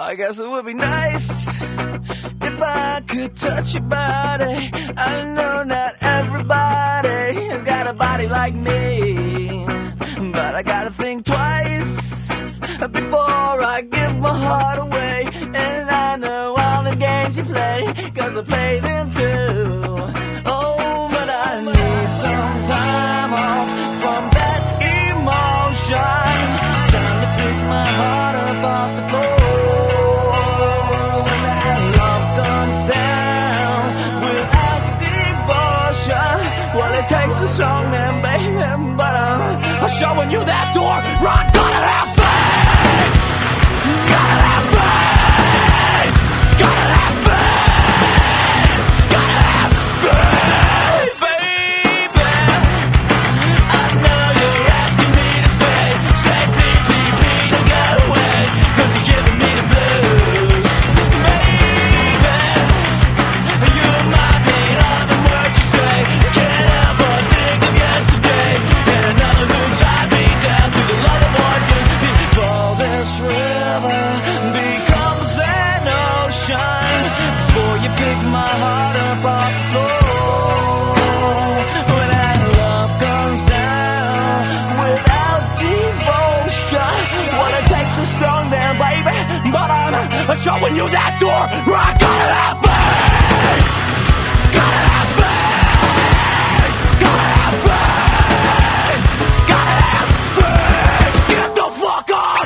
I guess it would be nice if I could touch your body. I know not everybody has got a body like me, but I gotta think twice before I give my heart away. And I know all the games you play, 'cause I play them too. Oh, but I need some time off from that emotion. Time to pick my heart up off the floor. When that love comes down without devotion, well, it takes a strong man, baby, but I'm showing you that door. Rock, gotta have faith. Gotta have faith. Gotta have faith. Gotta have faith, baby. I know you're asking me to stay. Say please, please, please don't go away, 'cause you're giving me the blues. Baby, you might mean all the words you say. Can't help but think of yesterday and another who tied me down to the love of one you. Before this river becomes an ocean, before you pick my heart up off the floor. When that love comes down without devotion, well, it takes a strong man, baby, but I'm showing you that door. I gotta have faith. Gotta have faith. Gotta have faith. Gotta have faith. Get the fuck up.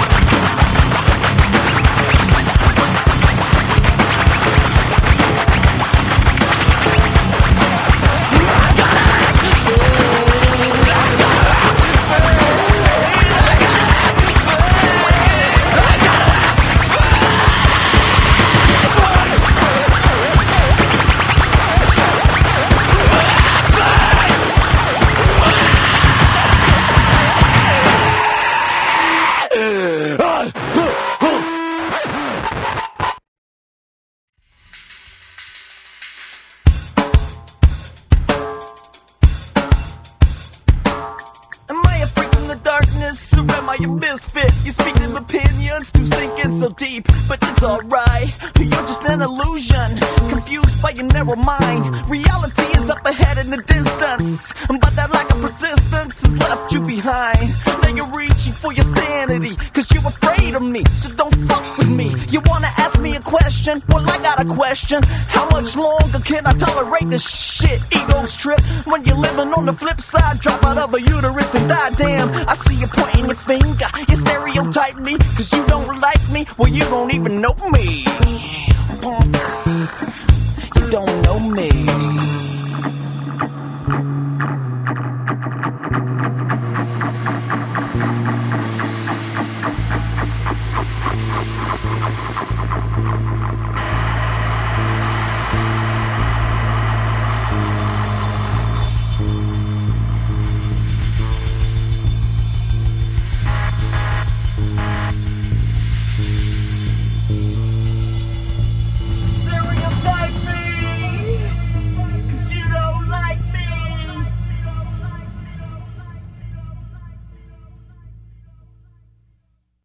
Am I a freak from the darkness, or am I a misfit? You speak of opinions to sink in so deep, but it's alright. You're just an illusion, confused by your narrow mind. Reality is up ahead in the distance, but that lack of persistence has left you behind. Now you're reaching for your sanity, 'cause you're afraid of me, so don't fuck with me. You wanna ask me a question? Well, I got a question. How much longer can I tolerate this shit? Ego's trip when you're living on the flip side. Drop out of a uterus and die, damn. I see you pointing your finger. You stereotype me, 'cause you don't like me. Well, you don't even know me.